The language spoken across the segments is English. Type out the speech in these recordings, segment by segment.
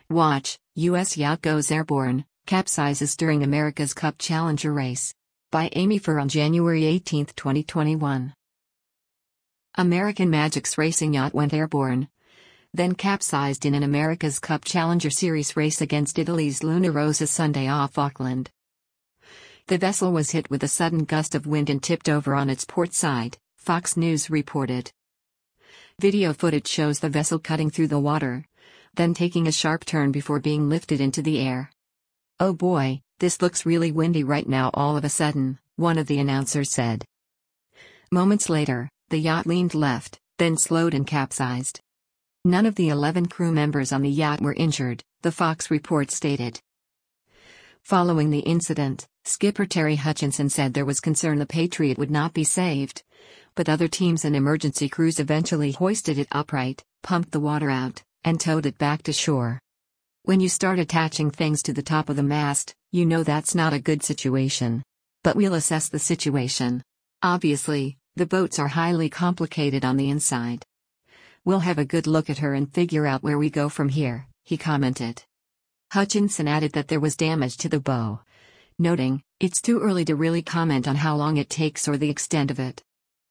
Watch, U.S. yacht goes airborne, capsizes during America's Cup Challenger race. By Amy Furr on January 18, 2021. American Magic's racing yacht went airborne, then capsized in an America's Cup Challenger Series race against Italy's Luna Rossa Sunday off Auckland. The vessel was hit with a sudden gust of wind and tipped over on its port side, Fox News reported. Video footage shows the vessel cutting through the water, then taking a sharp turn before being lifted into the air. "Oh boy, this looks really windy right now all of a sudden," one of the announcers said. Moments later, the yacht leaned left, then slowed and capsized. None of the 11 crew members on the yacht were injured, the Fox report stated. Following the incident, skipper Terry Hutchinson said there was concern the Patriot would not be saved, but other teams and emergency crews eventually hoisted it upright, pumped the water out, and towed it back to shore. When you start attaching things to the top of the mast, you know that's not a good situation. But we'll assess the situation. Obviously, the boats are highly complicated on the inside. We'll have a good look at her and figure out where we go from here, he commented. Hutchinson added that there was damage to the bow, noting, "It's too early to really comment on how long it takes or the extent of it.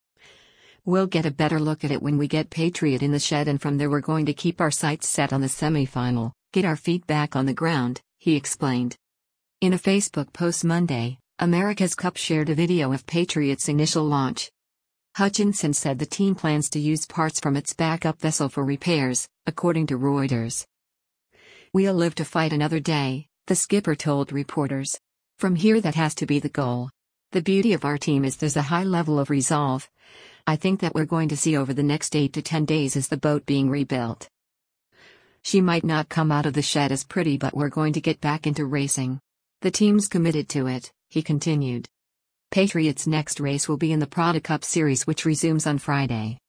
We'll get a better look at it when we get Patriot in the shed, and from there we're going to keep our sights set on the semifinal, get our feet back on the ground," he explained. In a Facebook post Monday, America's Cup shared a video of Patriot's initial launch. Hutchinson said the team plans to use parts from its backup vessel for repairs, according to Reuters. "We'll live to fight another day," the skipper told reporters. "From here that has to be the goal. The beauty of our team is there's a high level of resolve. I think that we're going to see over the next 8 to 10 days as the boat being rebuilt. She might not come out of the shed as pretty, but we're going to get back into racing. The team's committed to it," he continued. Patriot's next race will be in the Prada Cup Series, which resumes on Friday.